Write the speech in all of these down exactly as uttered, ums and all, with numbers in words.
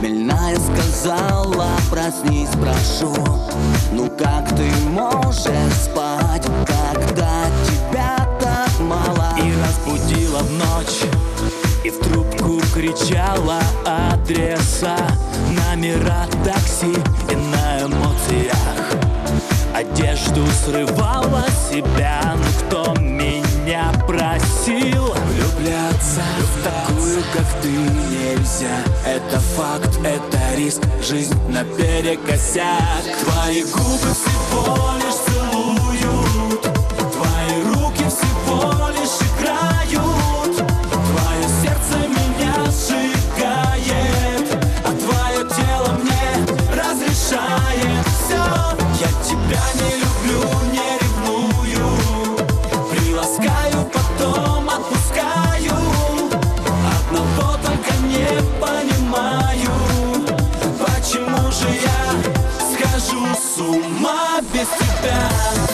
Хмельная сказала: проснись, прошу. Ну как ты можешь спать, когда тебя так мало? И разбудила в ночь, и в трубку кричала адреса, номера такси и на эмоциях одежду срывала себя. Ну кто меня просил влюбляться в такую, как ты, нельзя? Это факт, это риск, жизнь наперекосяк. Твои губы всего лишь целуют, твои руки всего лишь играют, твое сердце меня сжигает, а твое тело мне разрешает все. Я тебя не люблю, не ревную, приласкаю, потом отпускаю. Одного только не понимаю, почему же я схожу с ума без тебя?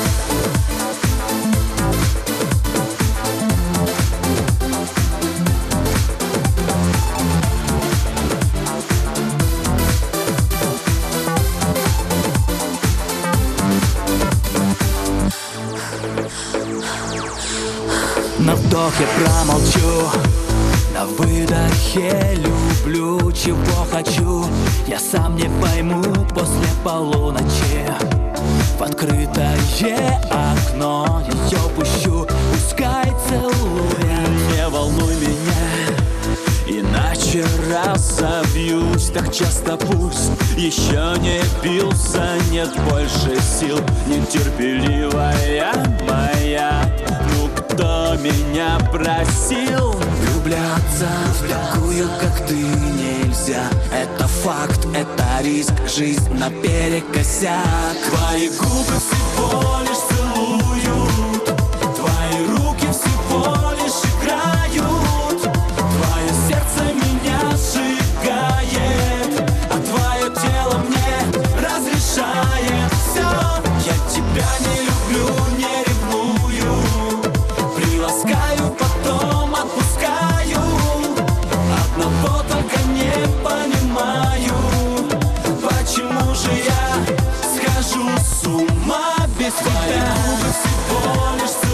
На вдохе промолчу, на выдохе люблю. Чего хочу, я сам не пойму после полуночи. В открытое окно ее пущу, пускай целует. Не волнуй меня, иначе разобьюсь. Так часто пульс еще не бился, нет больше сил, нетерпеливая моя. Ну кто меня просил влюбляться в такую, как ты, нельзя? Это факт, это риск, жизнь наперекосяк. Твои губы всего лишь целуют, твои руки всего лишь играют, твое сердце меня сжигает, а твое тело мне разрешает все. Я тебя не люблю, не ревную, приласкаю, потом отпускаю. Одного только не понимаю, почему же я схожу с ума без тебя? Твои губы всего лишь